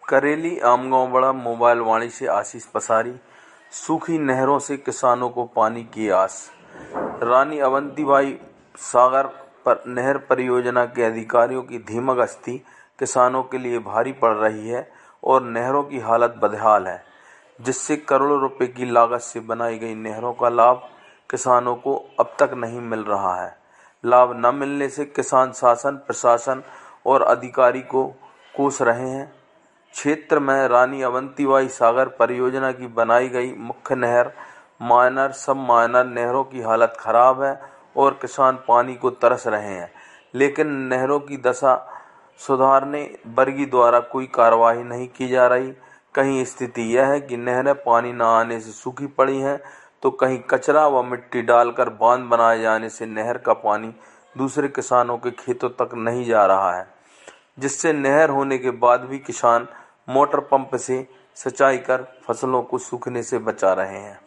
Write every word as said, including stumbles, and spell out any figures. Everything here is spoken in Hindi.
करेली आमगांव बड़ा मोबाइल वाणी से आशीष पसारी। सूखी नहरों से किसानों को पानी की आस। रानी अवंतीबाई सागर पर नहर परियोजना के अधिकारियों की धीमा गश्ती किसानों के लिए भारी पड़ रही है और नहरों की हालत बदहाल है, जिससे करोड़ों रुपए की लागत से बनाई गई नहरों का लाभ किसानों को अब तक नहीं मिल रहा है। लाभ न मिलने से किसान शासन, प्रशासन और अधिकारी को कोस रहे हैं। क्षेत्र में रानी अवंतीबाई सागर परियोजना की बनाई गई मुख्य नहर, माइनर, सब माइनर नहरों की हालत खराब है और किसान पानी को तरस रहे हैं, लेकिन नहरों की दशा सुधारने बरगी द्वारा कोई कार्रवाई नहीं की जा रही। कहीं स्थिति यह है कि नहरें पानी न आने से सूखी पड़ी हैं, तो कहीं कचरा व मिट्टी डालकर बांध बनाए जाने से नहर का पानी दूसरे किसानों के खेतों तक नहीं जा रहा है, जिससे नहर होने के बाद भी किसान मोटर पंप से सिंचाई कर फसलों को सूखने से बचा रहे हैं।